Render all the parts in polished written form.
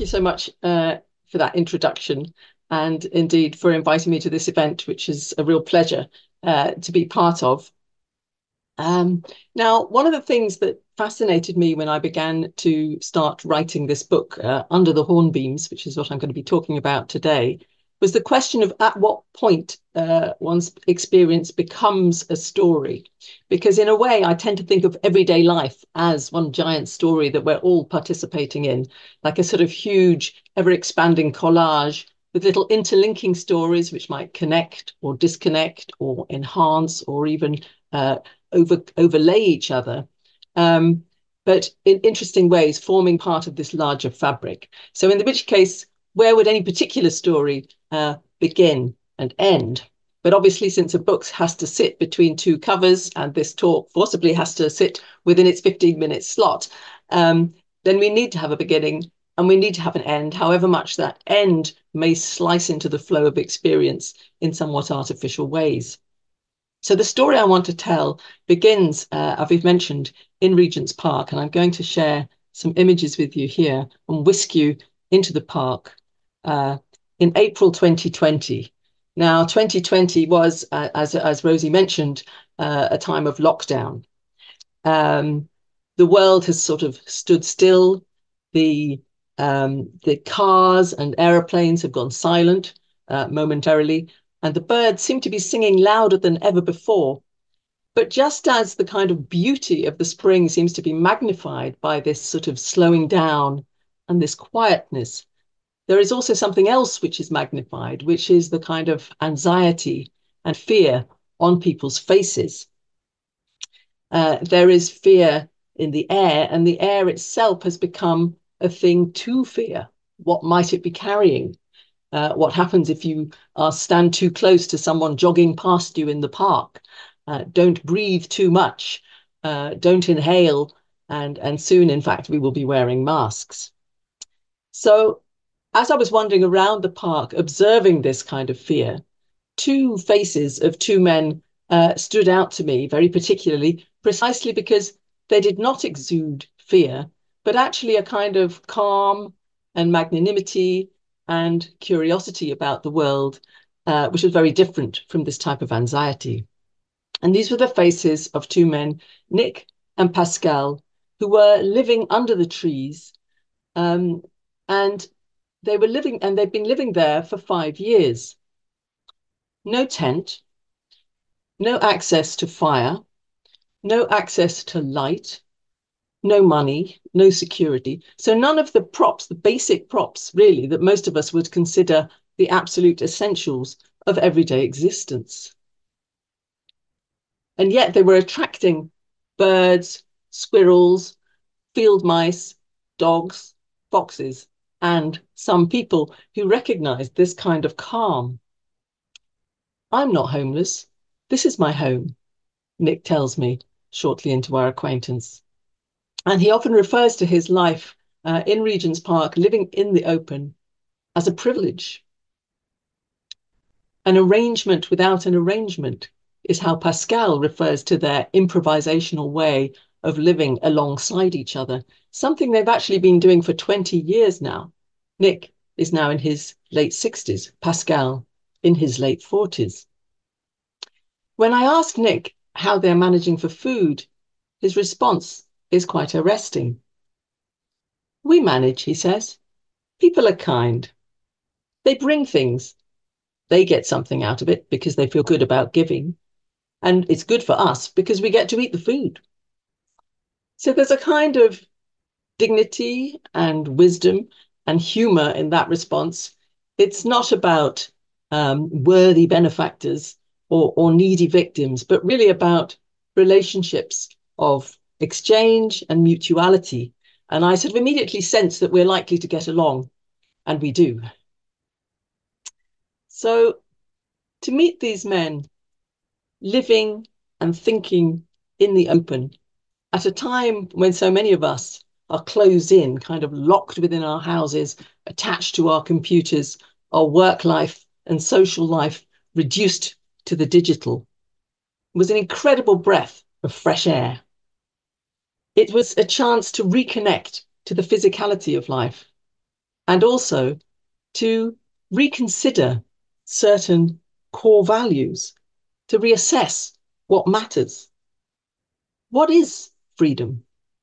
so much for that introduction, and indeed for inviting me to this event, which is a real pleasure to be part of. Now, one of the things that fascinated me when I began to start writing this book, Under the Hornbeams, which is what I'm going to be talking about today, was the question of at what point one's experience becomes a story. Because in a way, I tend to think of everyday life as one giant story that we're all participating in, like a sort of huge, ever-expanding collage with little interlinking stories which might connect or disconnect or enhance or even overlay each other, but in interesting ways, forming part of this larger fabric. So, in which case, where would any particular story begin and end? But obviously, since a book has to sit between two covers, and this talk forcibly has to sit within its 15-minute slot, then we need to have a beginning and we need to have an end, however much that end may slice into the flow of experience in somewhat artificial ways. So the story I want to tell begins, as we've mentioned, in Regent's Park, and I'm going to share some images with you here and whisk you into the park in April 2020. Now, 2020 was, as Rosie mentioned, a time of lockdown. The world has sort of stood still. The cars and aeroplanes have gone silent momentarily, and the birds seem to be singing louder than ever before. But just as the kind of beauty of the spring seems to be magnified by this sort of slowing down and this quietness, there is also something else which is magnified, which is the kind of anxiety and fear on people's faces. There is fear in the air, and the air itself has become a thing to fear. What might it be carrying? What happens if you stand too close to someone jogging past you in the park? Don't breathe too much. Don't inhale. And soon, in fact, we will be wearing masks. So as I was wandering around the park, observing this kind of fear, two faces of two men stood out to me very particularly, precisely because they did not exude fear, but actually a kind of calm and magnanimity and curiosity about the world, which was very different from this type of anxiety. And these were the faces of two men, Nick and Pascal, who were living under the trees. And they were living, and they'd been living there for 5 years. No tent, no access to fire, no access to light, no money, no security. So none of the props, the basic props, really, that most of us would consider the absolute essentials of everyday existence. And yet they were attracting birds, squirrels, field mice, dogs, foxes, and some people who recognized this kind of calm. I'm not homeless. This is my home, Nick tells me shortly into our acquaintance. And he often refers to his life in Regent's Park, living in the open, as a privilege. An arrangement without an arrangement is how Pascal refers to their improvisational way of living alongside each other, something they've actually been doing for 20 years now. Nick is now in his late 60s, Pascal in his late 40s. When I ask Nick how they're managing for food, his response is quite arresting. We manage, he says. People are kind. They bring things. They get something out of it because they feel good about giving. And it's good for us because we get to eat the food. So there's a kind of dignity and wisdom and humor in that response. It's not about worthy benefactors or needy victims, but really about relationships of exchange and mutuality. And I sort of immediately sense that we're likely to get along, and we do. So to meet these men living and thinking in the open at a time when so many of us are closed in, kind of locked within our houses, attached to our computers, our work life and social life reduced to the digital, was an incredible breath of fresh air. It was a chance to reconnect to the physicality of life and also to reconsider certain core values, to reassess what matters. What is freedom?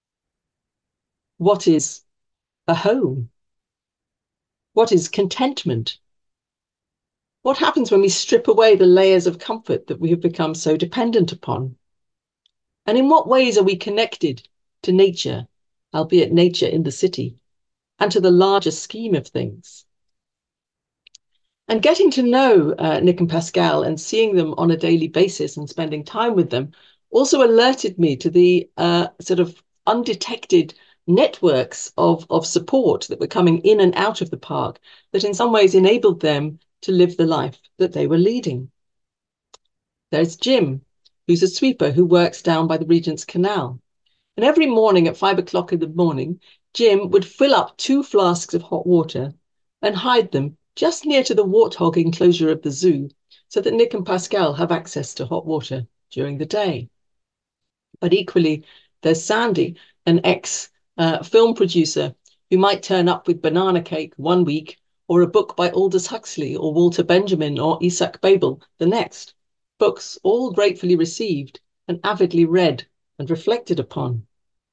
What is a home? What is contentment? What happens when we strip away the layers of comfort that we have become so dependent upon? And in what ways are we connected to nature, albeit nature in the city, and to the larger scheme of things? And getting to know Nick and Pascal and seeing them on a daily basis and spending time with them also alerted me to the sort of undetected networks of support that were coming in and out of the park that in some ways enabled them to live the life that they were leading. There's Jim, who's a sweeper who works down by the Regent's Canal. And every morning at 5 o'clock in the morning, Jim would fill up 2 flasks of hot water and hide them just near to the warthog enclosure of the zoo so that Nick and Pascal have access to hot water during the day. But equally, there's Sandy, an ex-film producer who might turn up with banana cake one week or a book by Aldous Huxley or Walter Benjamin or Isaac Babel the next. Books all gratefully received and avidly read and reflected upon.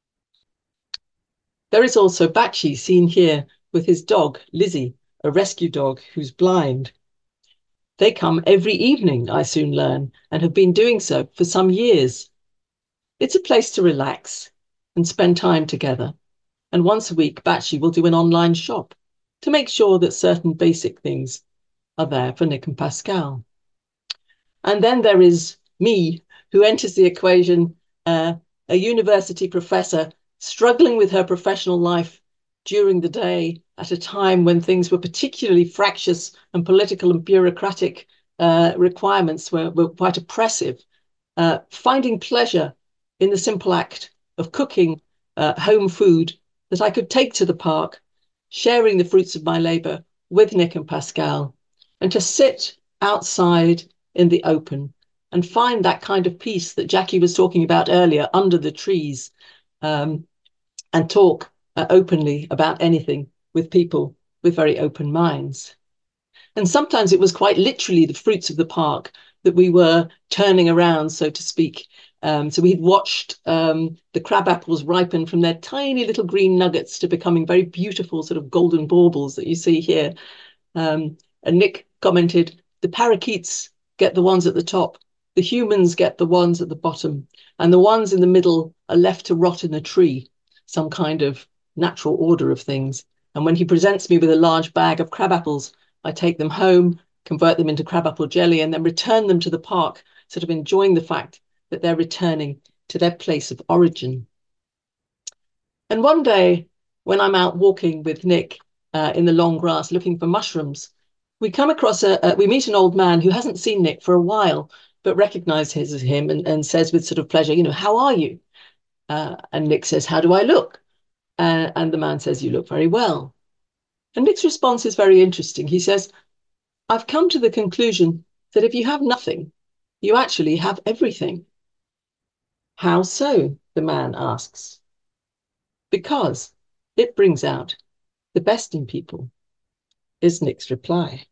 There is also Bachi, seen here with his dog, Lizzie, a rescue dog who's blind. They come every evening, I soon learn, and have been doing so for some years. It's a place to relax and spend time together. And once a week, Bachi will do an online shop to make sure that certain basic things are there for Nick and Pascal. And then there is me, who enters the equation, a university professor struggling with her professional life during the day at a time when things were particularly fractious and political and bureaucratic requirements were quite oppressive, finding pleasure in the simple act of cooking home food that I could take to the park, sharing the fruits of my labor with Nick and Pascal, and to sit outside in the open and find that kind of peace that Jackie was talking about earlier under the trees, and talk openly about anything with people with very open minds. And sometimes it was quite literally the fruits of the park that we were turning around, so to speak. So we'd watched the crab apples ripen from their tiny little green nuggets to becoming very beautiful sort of golden baubles that you see here. And Nick commented, the parakeets get the ones at the top, the humans get the ones at the bottom, and the ones in the middle are left to rot in a tree, some kind of natural order of things. And when he presents me with a large bag of crab apples, I take them home, convert them into crabapple jelly, and then return them to the park, sort of enjoying the fact that they're returning to their place of origin. And one day, when I'm out walking with Nick in the long grass looking for mushrooms, we come across we meet an old man who hasn't seen Nick for a while, but recognizes him and says with sort of pleasure, how are you? And Nick says, how do I look? And the man says, you look very well. And Nick's response is very interesting. He says, I've come to the conclusion that if you have nothing, you actually have everything. How so? The man asks. Because it brings out the best in people, is Nick's reply.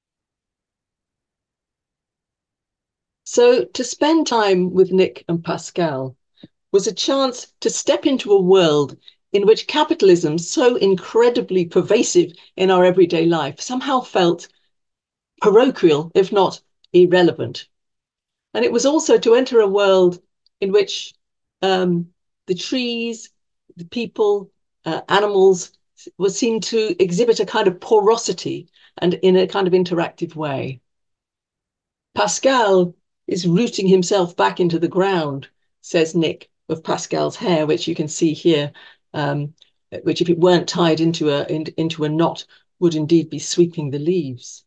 So to spend time with Nick and Pascal was a chance to step into a world in which capitalism, so incredibly pervasive in our everyday life, somehow felt parochial, if not irrelevant. And it was also to enter a world in which the trees, the people, animals were seen to exhibit a kind of porosity and in a kind of interactive way. Pascal is rooting himself back into the ground, says Nick, of Pascal's hair, which you can see here, which if it weren't tied into a knot would indeed be sweeping the leaves.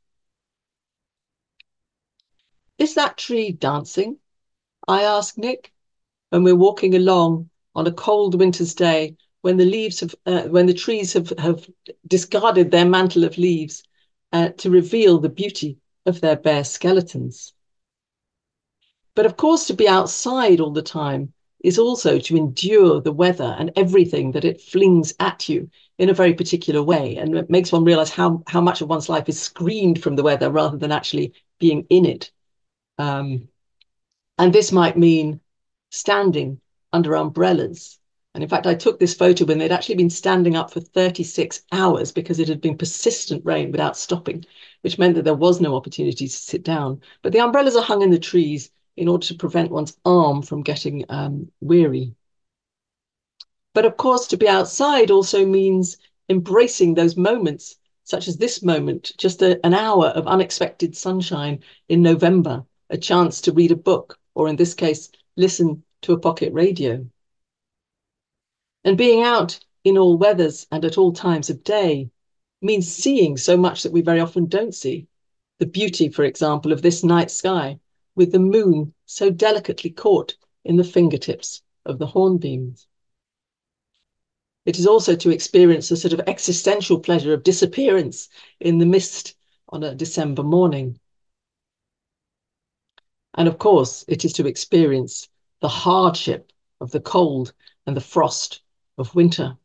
Is that tree dancing? I ask Nick, when we're walking along on a cold winter's day, when the trees have discarded their mantle of leaves to reveal the beauty of their bare skeletons. But of course, to be outside all the time is also to endure the weather and everything that it flings at you in a very particular way. And it makes one realize how much of one's life is screened from the weather rather than actually being in it. And this might mean standing under umbrellas. And in fact, I took this photo when they'd actually been standing up for 36 hours because it had been persistent rain without stopping, which meant that there was no opportunity to sit down. But the umbrellas are hung in the trees in order to prevent one's arm from getting weary. But of course, to be outside also means embracing those moments, such as this moment, just an hour of unexpected sunshine in November, a chance to read a book, or in this case, listen to a pocket radio. And being out in all weathers and at all times of day means seeing so much that we very often don't see. The beauty, for example, of this night sky, with the moon so delicately caught in the fingertips of the hornbeams. It is also to experience a sort of existential pleasure of disappearance in the mist on a December morning. And of course, it is to experience the hardship of the cold and the frost of winter.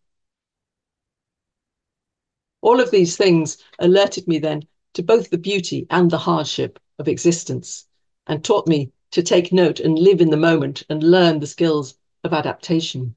All of these things alerted me then to both the beauty and the hardship of existence and taught me to take note and live in the moment and learn the skills of adaptation.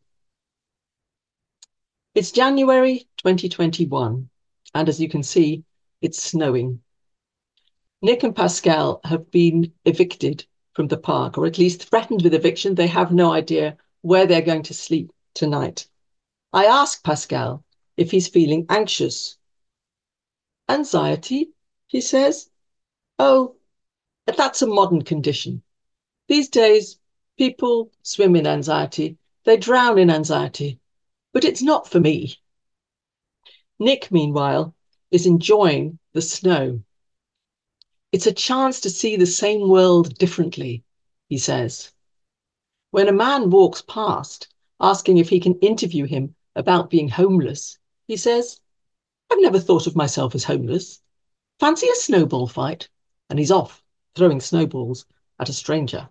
It's January 2021, and as you can see, it's snowing. Nick and Pascal have been evicted from the park, or at least threatened with eviction. They have no idea where they're going to sleep tonight. I ask Pascal if he's feeling anxious. Anxiety, he says. Oh, that's a modern condition. These days, people swim in anxiety. They drown in anxiety. But it's not for me. Nick, meanwhile, is enjoying the snow. It's a chance to see the same world differently, he says. When a man walks past, asking if he can interview him about being homeless, he says, I've never thought of myself as homeless. Fancy a snowball fight? And he's off, throwing snowballs at a stranger.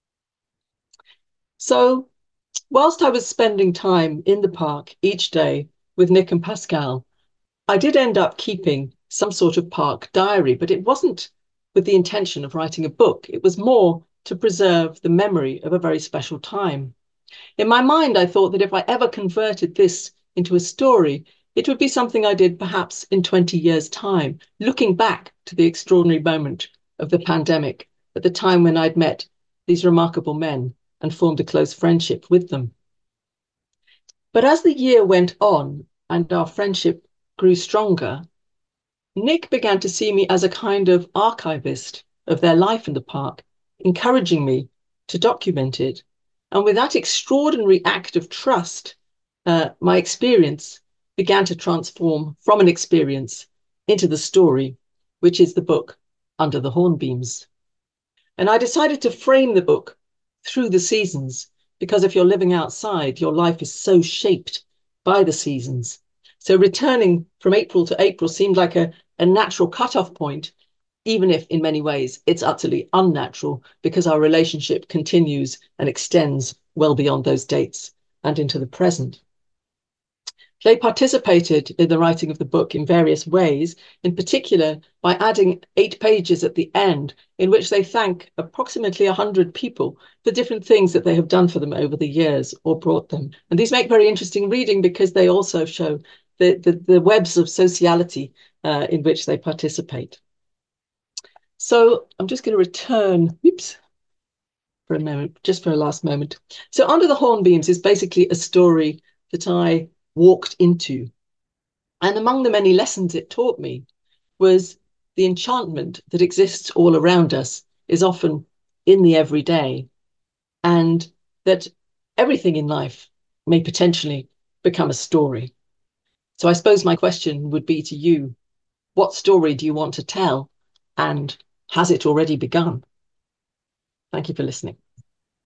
So, whilst I was spending time in the park each day with Nick and Pascal, I did end up keeping some sort of park diary, but it wasn't with the intention of writing a book. It was more to preserve the memory of a very special time. In my mind, I thought that if I ever converted this into a story, it would be something I did perhaps in 20 years' time, looking back to the extraordinary moment of the pandemic, at the time when I'd met these remarkable men and formed a close friendship with them. But as the year went on and our friendship grew stronger, Nick began to see me as a kind of archivist of their life in the park, encouraging me to document it. And with that extraordinary act of trust, my experience began to transform from an experience into the story, which is the book Under the Hornbeams. And I decided to frame the book through the seasons, because if you're living outside, your life is so shaped by the seasons. So returning from April to April seemed like a natural cutoff point, even if in many ways it's utterly unnatural, because our relationship continues and extends well beyond those dates and into the present. They participated in the writing of the book in various ways, in particular by adding 8 pages at the end in which they thank approximately 100 people for different things that they have done for them over the years or brought them. And these make very interesting reading because they also show the webs of sociality in which they participate. So I'm just going to return, for a moment, just for a last moment. So Under the Hornbeams is basically a story that I walked into. And among the many lessons it taught me was the enchantment that exists all around us is often in the everyday, and that everything in life may potentially become a story. So I suppose my question would be to you, what story do you want to tell, and has it already begun? Thank you for listening.